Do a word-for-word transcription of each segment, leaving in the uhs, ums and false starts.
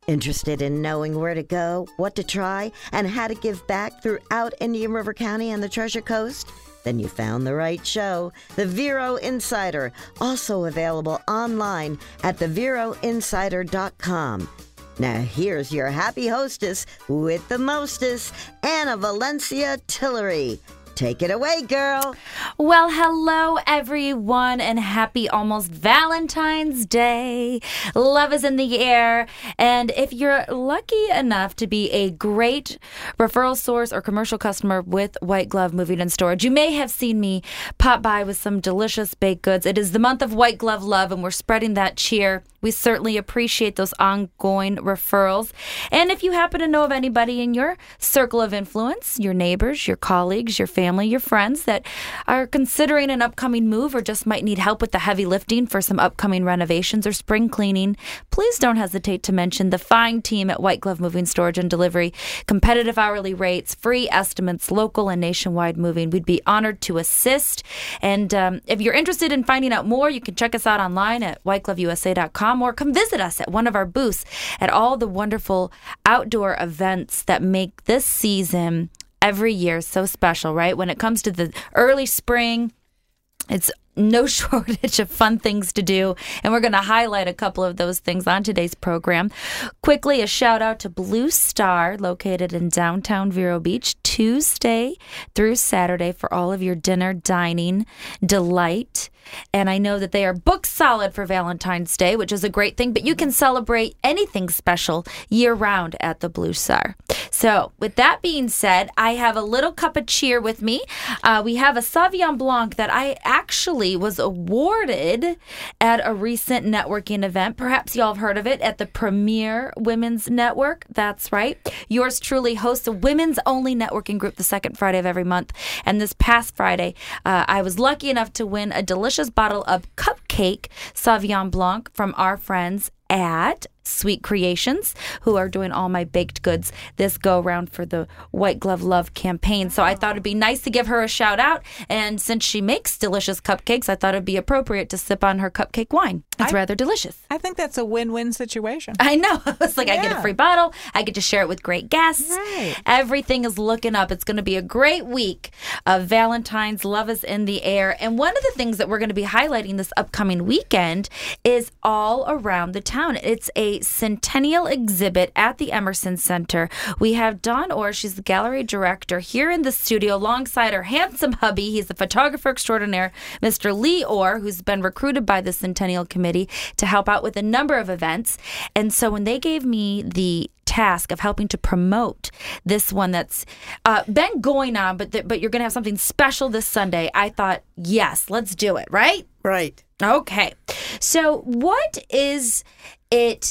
Interested in knowing where to go, what to try, and how to give back throughout Indian River County and the Treasure Coast? Then you found the right show, The Vero Insider, also available online at the vero insider dot com. Now here's your happy hostess with the mostest, Anna Valencia Tillery. Take it away, girl. Well, hello, everyone, and happy almost Valentine's Day. Love is in the air. And if you're lucky enough to be a great referral source or commercial customer with White Glove Moving and Storage, you may have seen me pop by with some delicious baked goods. It is the month of White Glove Love, and we're spreading that cheer. We certainly appreciate those ongoing referrals. And if you happen to know of anybody in your circle of influence, your neighbors, your colleagues, your family, your friends that are considering an upcoming move or just might need help with the heavy lifting for some upcoming renovations or spring cleaning, please don't hesitate to mention the fine team at White Glove Moving, Storage, and Delivery. Competitive hourly rates, free estimates, local and nationwide moving. We'd be honored to assist. And um, if you're interested in finding out more, you can check us out online at white glove u s a dot com. Or come visit us at one of our booths at all the wonderful outdoor events that make this season every year so special, right? When it comes to the early spring, it's no shortage of fun things to do, and we're going to highlight a couple of those things on today's program. Quickly, a shout out to Blue Star, located in downtown Vero Beach, Tuesday through Saturday for all of your dinner, dining, delight. And I know that they are booked solid for Valentine's Day, which is a great thing, but you can celebrate anything special year-round at the Blue Star. So, with that being said, I have a little cup of cheer with me. Uh, we have a Sauvignon Blanc that I actually was awarded at a recent networking event. Perhaps y'all have heard of it at the Premier Women's Network. That's right. Yours truly hosts a women's-only networking group the second Friday of every month. And this past Friday, uh, I was lucky enough to win a delicious bottle of Cupcake Sauvignon Blanc from our friends at Sweet Creations, who are doing all my baked goods this go round for the White Glove Love campaign. So I thought it'd be nice to give her a shout out. And since she makes delicious cupcakes, I thought it'd be appropriate to sip on her cupcake wine. It's I, rather delicious. I think that's a win-win situation. I know. It's like yeah. I get a free bottle. I get to share it with great guests. Right. Everything is looking up. It's going to be a great week of Valentine's. Love is in the air. And one of the things that we're going to be highlighting this upcoming weekend is all around the town. It's a Centennial exhibit at the Emerson Center. We have Dawn Orr, she's the gallery director, here in the studio alongside her handsome hubby. He's the photographer extraordinaire, Mister Lee Orr, who's been recruited by the Centennial Committee to help out with a number of events. And so when they gave me the task of helping to promote this one that's uh, been going on, but th- but you're going to have something special this Sunday, I thought, yes, let's do it, right? Right. Okay. So what is it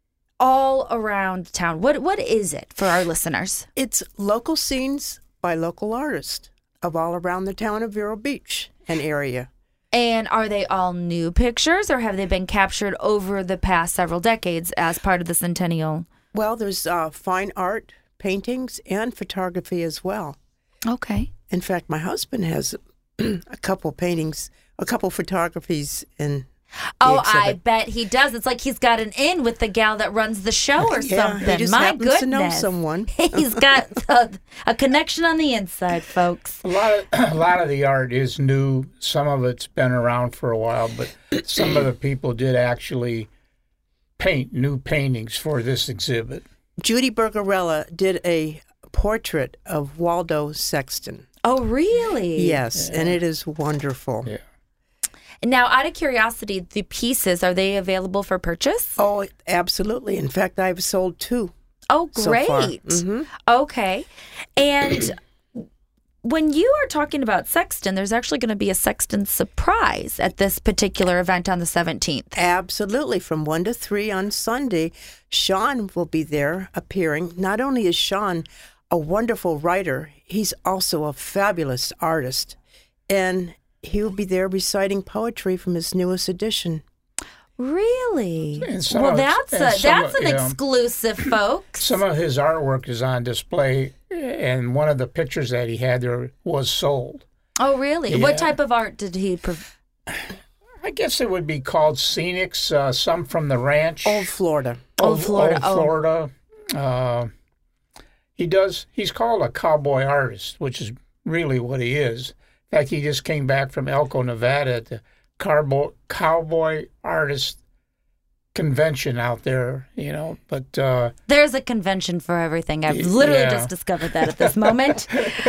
all around town? What What is it for our listeners? It's local scenes by local artists of all around the town of Vero Beach and area. And are they all new pictures, or have they been captured over the past several decades as part of the Centennial? Well, there's uh, fine art, paintings, and photography as well. Okay. In fact, my husband has a couple paintings, a couple photographies in Oh, I bet he does. It's like he's got an in with the gal that runs the show or yeah, something. He just My happens goodness. to know someone. He's got a, a connection on the inside, folks. A lot of a lot of the art is new. Some of it's been around for a while, but some of the people did actually paint new paintings for this exhibit. Judy Bergarella did a portrait of Waldo Sexton. Oh, really? Yes, yeah. And it is wonderful. Yeah. Now, out of curiosity, the pieces, are they available for purchase? Oh, absolutely. In fact, I've sold two. Oh, great. So mm-hmm. Okay. And when you are talking about Sexton, there's actually going to be a Sexton surprise at this particular event on the seventeenth. Absolutely. From one to three on Sunday, Sean will be there appearing. Not only is Sean a wonderful writer, he's also a fabulous artist. And he will be there reciting poetry from his newest edition. Really? Well, of, that's a, that's of, an exclusive, know, folks. Some of his artwork is on display, and one of the pictures that he had there was sold. Oh, really? Yeah. What type of art did he? Pre- I guess it would be called Scenics, uh, some from the ranch. Old Florida. Old Florida, Old oh. Florida. Uh, he does, he's called a cowboy artist, which is really what he is. In fact, he just came back from Elko, Nevada at the Carbo- Cowboy Artist Convention out there, you know, but... Uh, There's a convention for everything. I've literally yeah. just discovered that at this moment.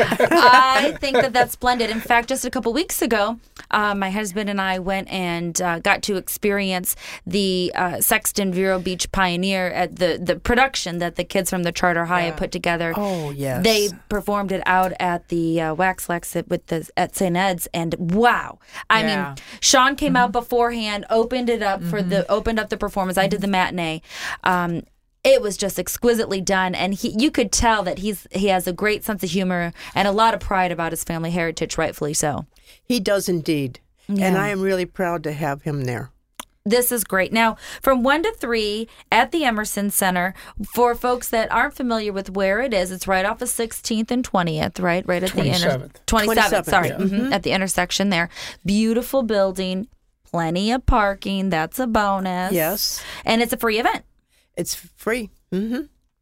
I think that that's splendid. In fact, just a couple weeks ago, uh, my husband and I went and uh, got to experience the uh, Sexton Vero Beach Pioneer at the, the production that the kids from the Charter High had put together. Oh, yes. They performed it out at the uh, Wax Lax at, with the, at Saint Ed's, and wow. I Yeah. mean, Sean came mm-hmm. out beforehand, opened it up mm-hmm. for the, opened up the performance. I did the matinee. Um, it was just exquisitely done, and he, you could tell that he's he has a great sense of humor and a lot of pride about his family heritage, rightfully so. He does indeed, Yeah. and I am really proud to have him there. This is great. Now, from one to three at the Emerson Center, for folks that aren't familiar with where it is, it's right off of sixteenth and twentieth, right? Right at the inter- twenty-seventh. twenty-seventh, sorry, yeah. mhm, at the intersection there. Beautiful building, plenty of parking. That's a bonus. Yes. And it's a free event. It's free. Mm-hmm.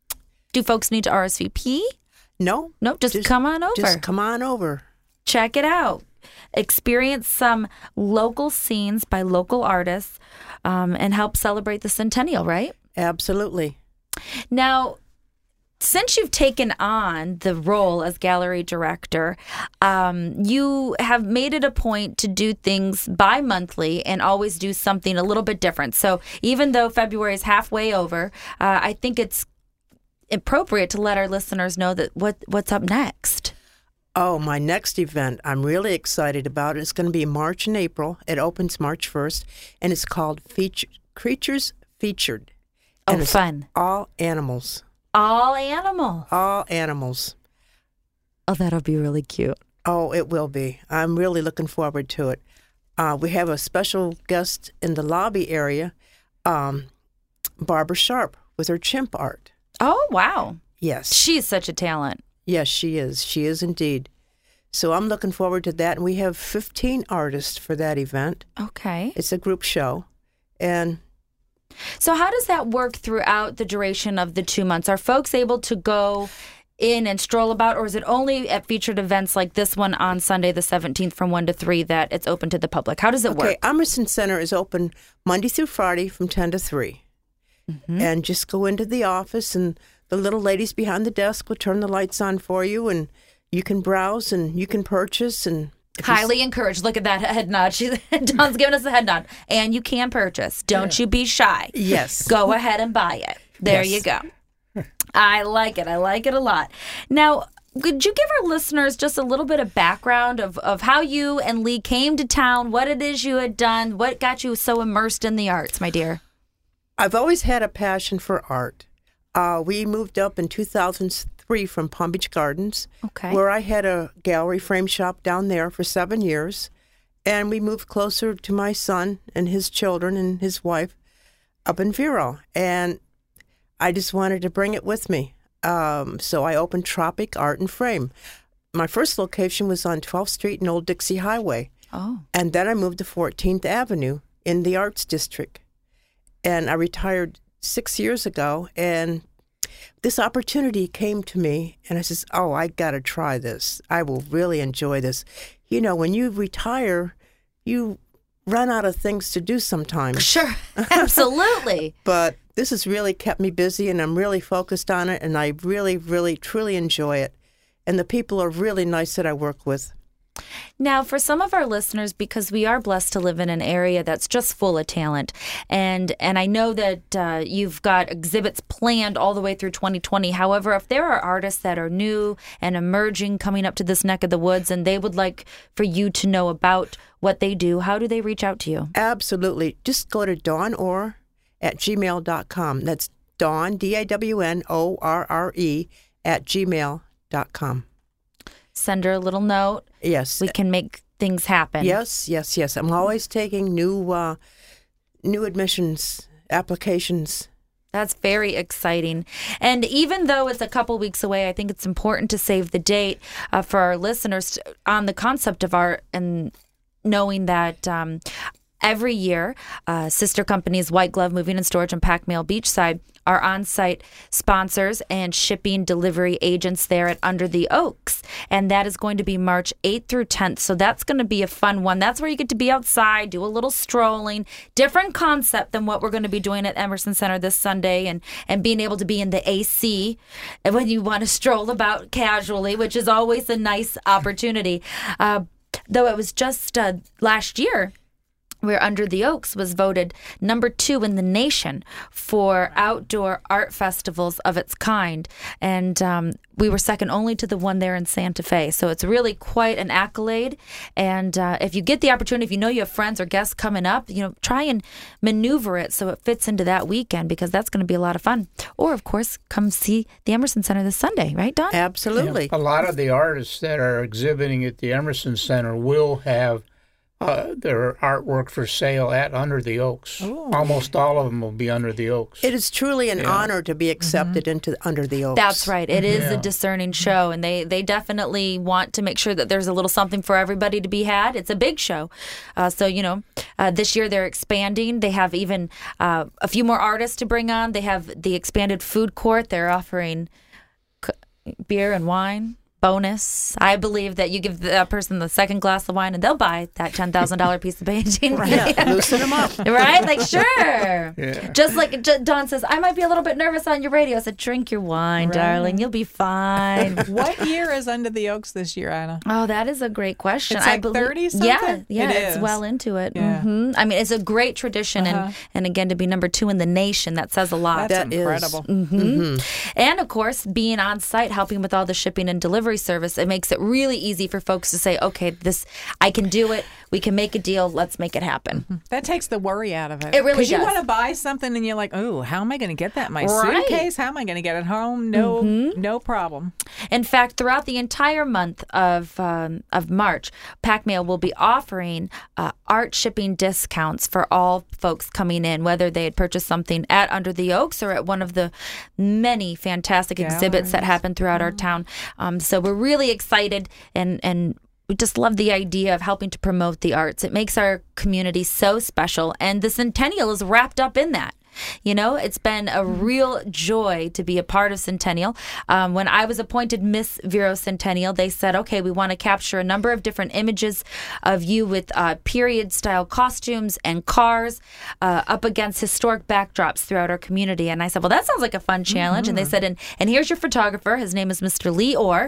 Do folks need to R S V P? No. No, just, come on over. Just come on over. Check it out. Experience some local scenes by local artists um, and help celebrate the centennial, right? Absolutely. Now, since you've taken on the role as gallery director, um, you have made it a point to do things bi-monthly and always do something a little bit different. So even though February is halfway over, uh, I think it's appropriate to let our listeners know that what what's up next. Oh, my next event I'm really excited about. It's going to be March and April. It opens March first, and it's called Feature, Creatures Featured. And Oh, it's fun. all animals. All animals. All animals. Oh, that'll be really cute. Oh, it will be. I'm really looking forward to it. Uh, we have a special guest in the lobby area, um, Barbara Sharp, with her chimp art. Oh, wow. Yes. She's such a talent. Yes, she is. She is indeed. So I'm looking forward to that. And we have fifteen artists for that event. Okay. It's a group show. And So how does that work throughout the duration of the two months? Are folks able to go in and stroll about, or is it only at featured events like this one on Sunday the seventeenth from one to three that it's open to the public? How does it okay, work? Emerson Center is open Monday through Friday from ten to three. Mm-hmm. And just go into the office, and the little ladies behind the desk will turn the lights on for you, and you can browse and you can purchase. And if you Highly encouraged. Look at that head nod. She's, Dawn's giving us a head nod. And you can purchase. Don't you be shy. Yes. Go ahead and buy it. There Yes. you go. I like it. I like it a lot. Now, could you give our listeners just a little bit of background of, of how you and Lee came to town, what it is you had done, what got you so immersed in the arts, my dear? I've always had a passion for art. Uh, we moved up in two thousand three from Palm Beach Gardens, Okay. where I had a gallery frame shop down there for seven years. And we moved closer to my son and his children and his wife up in Vero. And I just wanted to bring it with me. Um, so I opened Tropic Art and Frame. My first location was on twelfth Street and Old Dixie Highway. Oh. And then I moved to fourteenth Avenue in the Arts District. And I retired six years ago, and this opportunity came to me, and I says, oh, I got to try this. I will really enjoy this. You know, when you retire, you run out of things to do sometimes. Sure. Absolutely. But this has really kept me busy, and I'm really focused on it, and I really, really, truly enjoy it. And the people are really nice that I work with. Now, for some of our listeners, because we are blessed to live in an area that's just full of talent, and and I know that uh, you've got exhibits planned all the way through twenty twenty. However, if there are artists that are new and emerging coming up to this neck of the woods and they would like for you to know about what they do, how do they reach out to you? Absolutely. Just go to dawn orr at gmail dot com. That's Dawn, D A W N O R R E, at gmail dot com. Send her a little note. Yes. We can make things happen. Yes, yes, yes. I'm always taking new uh, new admissions applications. That's very exciting. And even though it's a couple weeks away, I think it's important to save the date uh, for our listeners to, on the concept of art and knowing that um, every year, uh, sister companies White Glove Moving and Storage and Pack Mail Beachside are on-site sponsors and shipping delivery agents there at Under the Oaks. And that is going to be March eighth through tenth. So that's going to be a fun one. That's where you get to be outside, do a little strolling, different concept than what we're going to be doing at Emerson Center this Sunday, and, and being able to be in the A C and when you want to stroll about casually, which is always a nice opportunity. Uh, though it was just uh, last year where Under the Oaks was voted number two in the nation for outdoor art festivals of its kind. And um, we were second only to the one there in Santa Fe. So it's really quite an accolade. And uh, if you get the opportunity, if you know you have friends or guests coming up, you know, try and maneuver it so it fits into that weekend, because that's going to be a lot of fun. Or, of course, come see the Emerson Center this Sunday, right, Don? Absolutely. A lot of the artists that are exhibiting at the Emerson Center will have Uh, their artwork for sale at Under the Oaks. Ooh. Almost all of them will be Under the Oaks. It is truly an Yeah. honor to be accepted Mm-hmm. into Under the Oaks. That's right. It is Yeah. a discerning show, and they, they definitely want to make sure that there's a little something for everybody to be had. It's a big show. Uh, so, you know, uh, this year they're expanding. They have even uh, a few more artists to bring on. They have the expanded food court. They're offering c- beer and wine. Bonus. I believe that you give that person the second glass of wine and they'll buy that ten thousand dollars piece of painting. Yeah, loosen them up. Right? Like, sure. Yeah. Just like J- Don says, I might be a little bit nervous on your radio. I said, drink your wine, Right. darling. You'll be fine. What year is Under the Oaks this year, Anna? Oh, that is a great question. It's I like believe, thirty Yeah, something? yeah, It it's is. well into it. Yeah. hmm I mean, it's a great tradition, Uh-huh. and and again to be number two in the nation, that says a lot. That's That is. incredible. hmm And of course, being on site, helping with all the shipping and delivery service, it makes it really easy for folks to say, okay, this, I can do it. We can make a deal. Let's make it happen. That takes the worry out of it. It really 'Cause you does. want to buy something and you're like, oh, how am I going to get that in my Right. suitcase? How am I going to get it home? No, no problem. In fact, throughout the entire month of um, of March, Pack Mail will be offering uh, art shipping discounts for all folks coming in, whether they had purchased something at Under the Oaks or at one of the many fantastic exhibits that Galleries. happen throughout our town. Um, so we're really excited, and and we just love the idea of helping to promote the arts. It makes our community so special, and the Centennial is wrapped up in that. You know, it's been a real joy to be a part of Centennial. Um, when I was appointed Miss Vero Centennial, they said, okay, we want to capture a number of different images of you with uh, period style costumes and cars uh, up against historic backdrops throughout our community. And I said, well, that sounds like a fun challenge. And they said, and, and here's your photographer. His name is Mister Lee Orr.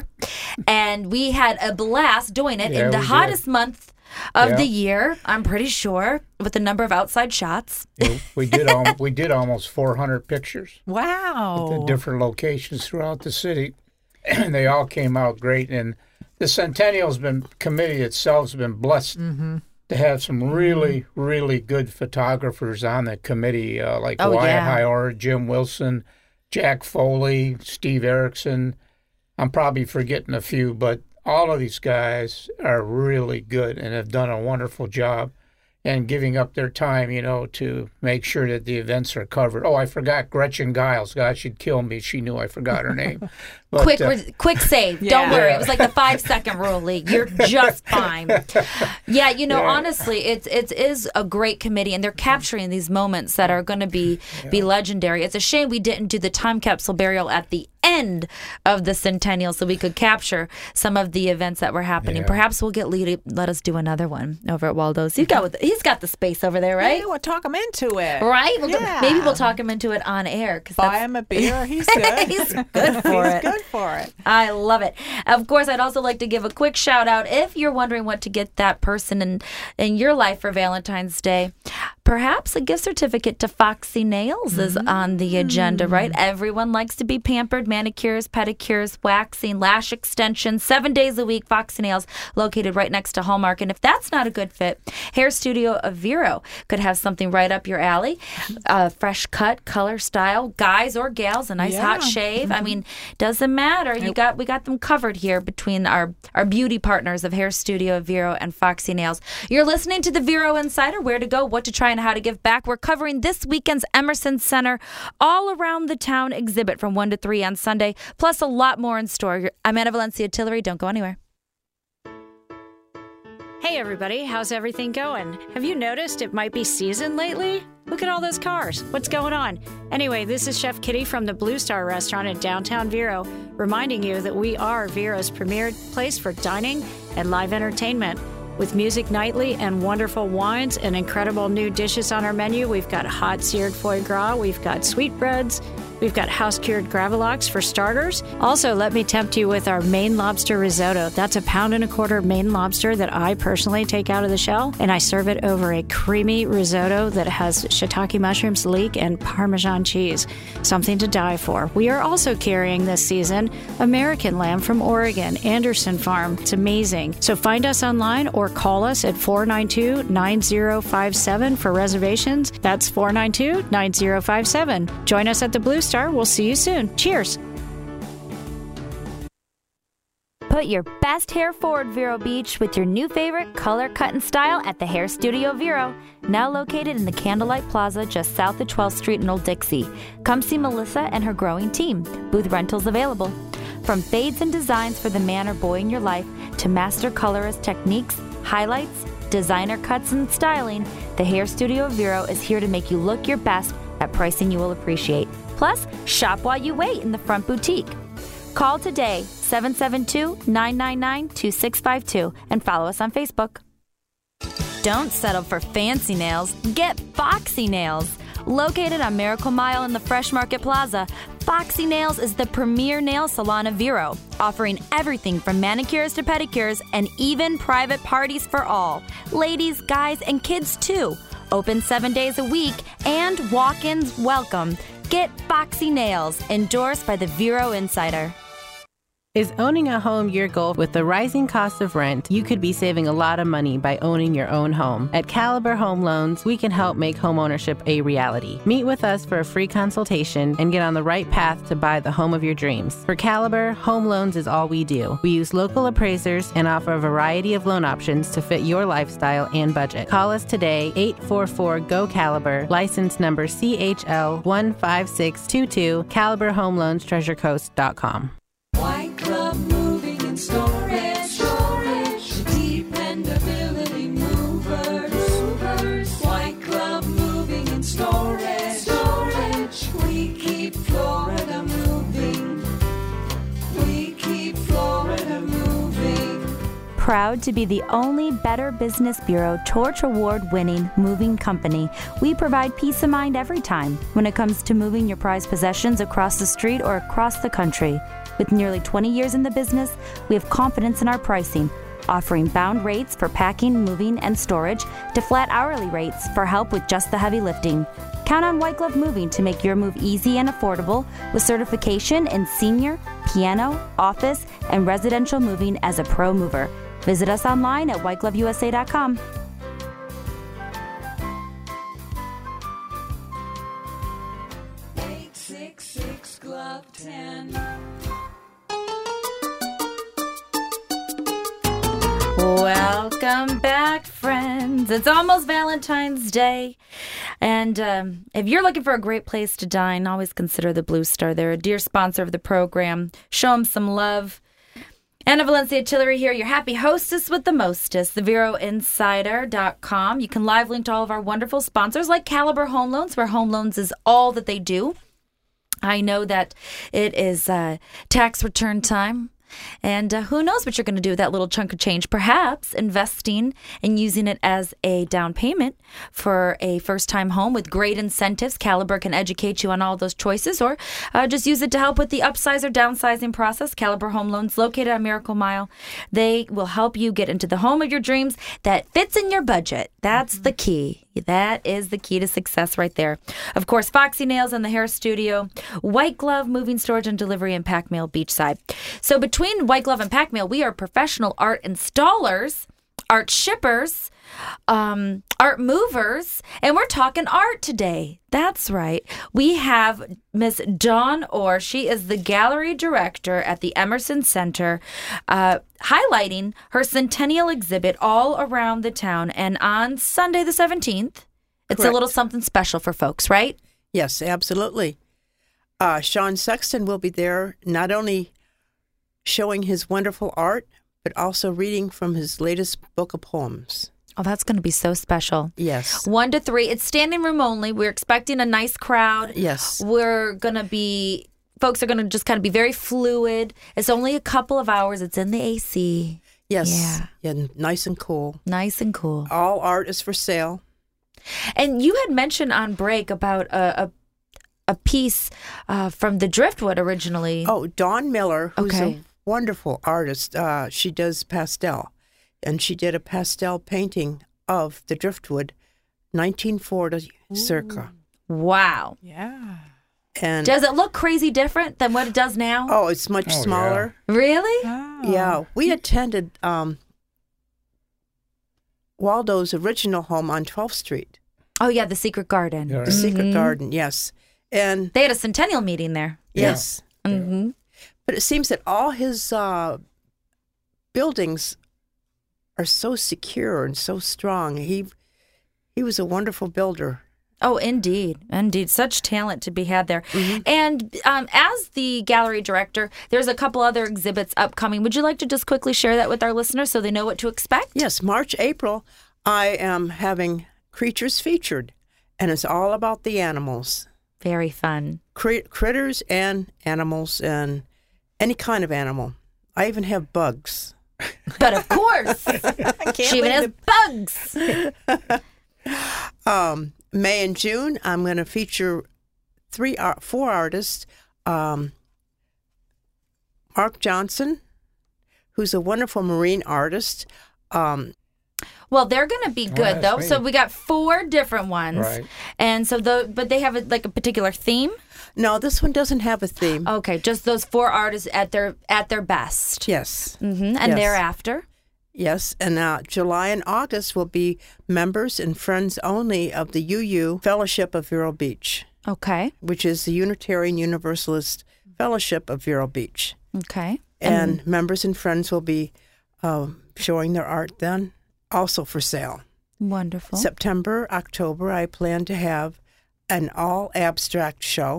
And we had a blast doing it Yeah, in the we did. hottest month of Yeah. the year, I'm pretty sure, with a number of outside shots. We- we did al- we did almost four hundred pictures Wow. at different locations throughout the city, and they all came out great. And the Centennial's been committee itself's been blessed to have some really really good photographers on the committee, uh, like Oh, Wyatt yeah. Hiora, Jim Wilson, Jack Foley, Steve Erickson. I'm probably forgetting a few, but all of these guys are really good and have done a wonderful job and giving up their time, you know, to make sure that the events are covered. Oh, I forgot Gretchen Giles. God, she'd kill me. She knew I forgot her name. But, quick, uh, re- quick save. Yeah. Don't worry. Yeah. It was like the five second rule, Lee. You're just fine. Yeah, you know, Yeah. honestly, it's it is a great committee, and they're capturing these moments that are going to be be legendary. It's a shame we didn't do the time capsule burial at the end of the Centennial, so we could capture some of the events that were happening. Yeah. Perhaps we'll get Lee to let us do another one over at Waldo's. He's got with, he's got the space over there, right? Yeah, we'll talk him into it. Right? We'll go- Yeah. maybe we'll talk him into it on air. 'Cause Buy that's- him a beer. He's good. He's good for He's it. good for it. I love it. Of course, I'd also like to give a quick shout out if you're wondering what to get that person in, in your life for Valentine's Day. Perhaps a gift certificate to Foxy Nails is on the agenda, right? Everyone likes to be pampered. Manicures, pedicures, waxing, lash extensions, seven days a week. Foxy Nails, located right next to Hallmark. And if that's not a good fit, Hair Studio of Vero could have something right up your alley. Uh, fresh cut, color, style, guys or gals, a nice hot Yeah. shave. I mean, doesn't matter. You got we got them covered here between our our beauty partners of Hair Studio of Vero and Foxy Nails. You're listening to the Vero Insider. Where to go, what to try, and how to give back. We're covering this weekend's Emerson Center all around the town exhibit from one to three on Sunday, plus a lot more in store. I'm Anna Valencia Tillery. Don't go anywhere. Hey everybody, how's everything going? Have you noticed it might be season lately? Look at all those cars. What's going on? Anyway, this is Chef Kitty from the Blue Star Restaurant in downtown Vero, reminding you that we are Vero's premier place for dining and live entertainment. With music nightly and wonderful wines and incredible new dishes on our menu, we've got hot seared foie gras, we've got sweetbreads, we've got house-cured gravlax for starters. Also, let me tempt you with our Maine lobster risotto. That's a pound and a quarter Maine lobster that I personally take out of the shell, and I serve it over a creamy risotto that has shiitake mushrooms, leek, and Parmesan cheese. Something to die for. We are also carrying this season American lamb from Oregon, Anderson Farm. It's amazing. So find us online or call us at four nine two, nine zero five seven for reservations. That's four nine two, nine zero five seven. Join us at the Blue Star. We'll see you soon. Cheers. Put your best hair forward, Vero Beach, with your new favorite color, cut, and style at the Hair Studio Vero, now located in the Candlelight Plaza just south of twelfth Street in Old Dixie. Come see Melissa and her growing team. Booth rentals available. From fades and designs for the man or boy in your life to master colorist techniques, highlights, designer cuts, and styling, the Hair Studio Vero is here to make you look your best at pricing you will appreciate. Plus, shop while you wait in the front boutique. Call today, seven seven two, nine nine nine, two six five two, and follow us on Facebook. Don't settle for fancy nails. Get Foxy Nails. Located on Miracle Mile in the Fresh Market Plaza, Foxy Nails is the premier nail salon of Vero, offering everything from manicures to pedicures and even private parties for all. Ladies, guys, and kids too. Open seven days a week and walk-ins welcome. Get Foxy Nails, endorsed by the Vero Insider. Is owning a home your goal? With the rising cost of rent, you could be saving a lot of money by owning your own home. At Caliber Home Loans, we can help make homeownership a reality. Meet with us for a free consultation and get on the right path to buy the home of your dreams. For Caliber, home loans is all we do. We use local appraisers and offer a variety of loan options to fit your lifestyle and budget. Call us today, eight four four, G O, Caliber, license number C H L one five six two two, Caliber Home Loans Treasure Coast dot com. White Glove Moving and Storage, storage, dependability movers, movers. White Glove Moving and Storage, storage. We keep Florida moving. We keep Florida moving. Proud to be the only Better Business Bureau Torch Award-winning moving company, we provide peace of mind every time when it comes to moving your prized possessions across the street or across the country. With nearly twenty years in the business, we have confidence in our pricing, offering bound rates for packing, moving, and storage to flat hourly rates for help with just the heavy lifting. Count on White Glove Moving to make your move easy and affordable with certification in senior, piano, office, and residential moving as a pro mover. Visit us online at white glove u s a dot com. eight six six Glove ten. Welcome back, friends. It's almost Valentine's Day. And um, if you're looking for a great place to dine, always consider the Blue Star. They're a dear sponsor of the program. Show them some love. Anna Valencia Tillery here, your happy hostess with the mostest, the vero insider dot com. You can live link to all of our wonderful sponsors like Caliber Home Loans, where home loans is all that they do. I know that it is uh, tax return time. And uh, who knows what you're going to do with that little chunk of change? Perhaps investing and using it as a down payment for a first-time home with great incentives. Caliber can educate you on all those choices, or uh, just use it to help with the upsize or downsizing process. Caliber Home Loans, located on Miracle Mile. They will help you get into the home of your dreams that fits in your budget. That's mm-hmm. the key. That is the key to success right there. Of course, Foxy Nails and the Hair Studio, White Glove Moving, Storage, and Delivery in Pack Mail Beachside. So between White Glove and Pack Mail, we are professional art installers, art shippers, um, art movers, and we're talking art today. That's right. We have Miss Dawn Orr. She is the gallery director at the Emerson Center, uh, highlighting her centennial exhibit all around the town. And on Sunday the seventeenth, it's Correct. a little something special for folks, right? Yes, absolutely. Uh, Sean Sexton will be there, not only showing his wonderful art, but also reading from his latest book of poems. Oh, that's going to be so special. Yes. One to three. It's standing room only. We're expecting a nice crowd. Yes. We're going to be, folks are going to just kind of be very fluid. It's only a couple of hours. It's in the A C. Yes. Yeah. Yeah, nice and cool. Nice and cool. All art is for sale. And you had mentioned on break about a a, a piece uh, from the Driftwood originally. Oh, Dawn Miller, who's Okay. a wonderful artist. Uh, she does pastel. And she did a pastel painting of the Driftwood, nineteen forty circa. Wow. Yeah. And Does it look crazy different than what it does now? oh, it's much Oh, smaller. Really? Oh. Yeah, we attended um, Waldo's original home on twelfth Street, Oh, yeah, the Secret Garden. Yeah. the Secret Garden, yes. And They had a centennial meeting there. yes, Mm-hmm. but it seems that all his uh, buildings are so secure and so strong. He he was a wonderful builder. Oh, indeed. Indeed. Such talent to be had there. And um, as the gallery director, there's a couple other exhibits upcoming. Would you like to just quickly share that with our listeners so they know what to expect? Yes, March, April, I am having Creatures Featured, and it's all about the animals. Very fun. Crit- critters and animals and any kind of animal. I even have bugs. But of course, she even has bugs. Um, May and June, I'm going to feature three, art, four artists. Um, Mark Johnson, who's a wonderful marine artist. Um, Well, they're going to be good, that's though. neat. So we got four different ones. Right. And so, the, but they have a, like a particular theme? no, this one doesn't have a theme. Okay, just those four artists at their at their best. Yes, hmm And Yes. thereafter? yes. And uh, July and August will be members and friends only of the U U Fellowship of Vero Beach, Okay. which is the Unitarian Universalist Fellowship of Vero Beach. Okay. And members and friends will be uh, showing their art then, also for sale. Wonderful. September, October, I plan to have an all abstract show.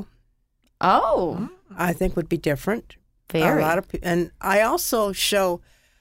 oh, I think would be different. very. A lot of, pe- and I also show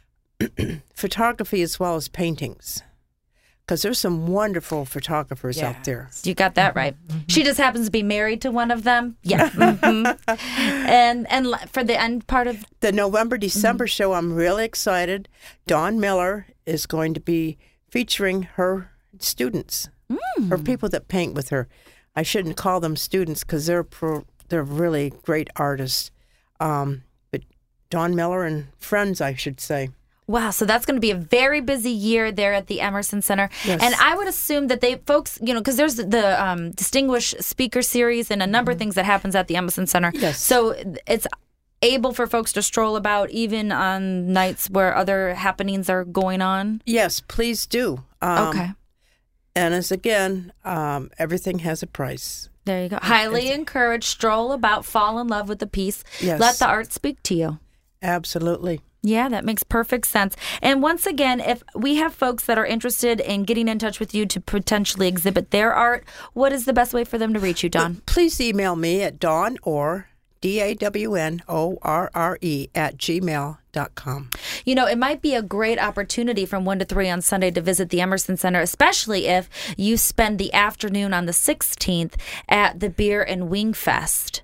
photography as well as paintings, because there's some wonderful photographers out there. You got that right. She just happens to be married to one of them. Yeah. hmm And and l- for the end part of The November December show, I'm really excited. Dawn Miller is going to be featuring her students, or people that paint with her. I shouldn't call them students because they're pro, they're really great artists. Um, but Dawn Miller and friends, I should say. wow, so that's going to be a very busy year there at the Emerson Center. Yes. And I would assume that they folks, you know, because there's the um, Distinguished Speaker Series and a number of things that happens at the Emerson Center. Yes. So it's able for folks to stroll about even on nights where other happenings are going on. Yes, please do. Um, Okay. And as again, um, everything has a price. There you go. Highly encouraged. Stroll about, fall in love with the piece. Yes. Let the art speak to you. Absolutely. Yeah, that makes perfect sense. And once again, if we have folks that are interested in getting in touch with you to potentially exhibit their art, what is the best way for them to reach you, Dawn? Please email me at Dawn or D A W N O R R E at gmail dot com. You know, it might be a great opportunity from one to three on Sunday to visit the Emerson Center, especially if you spend the afternoon on the sixteenth at the Beer and Wing Fest.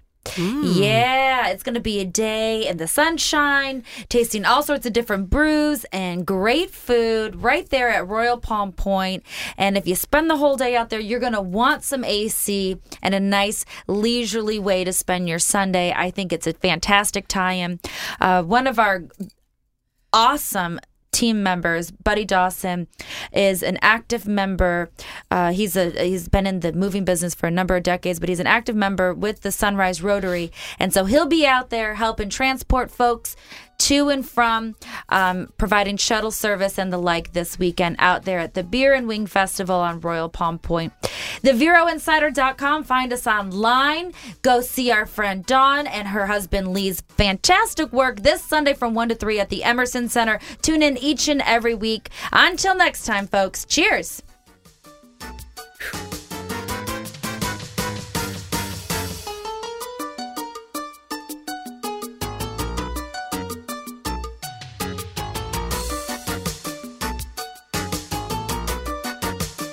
Yeah, it's going to be a day in the sunshine, tasting all sorts of different brews and great food right there at Royal Palm Point. And if you spend the whole day out there, you're going to want some A C and a nice leisurely way to spend your Sunday. I think it's a fantastic tie-in. Uh, one of our awesome team members, Buddy Dawson, is an active member. Uh, he's a he's been in the moving business for a number of decades, but he's an active member with the Sunrise Rotary, and so he'll be out there helping transport folks to and from, um, providing shuttle service and the like this weekend out there at the Beer and Wing Festival on Royal Palm Point. the vero insider dot com. Find us online. Go see our friend Dawn and her husband Lee's fantastic work this Sunday from one to three at the Emerson Center. Tune in each and every week. Until next time, folks. Cheers.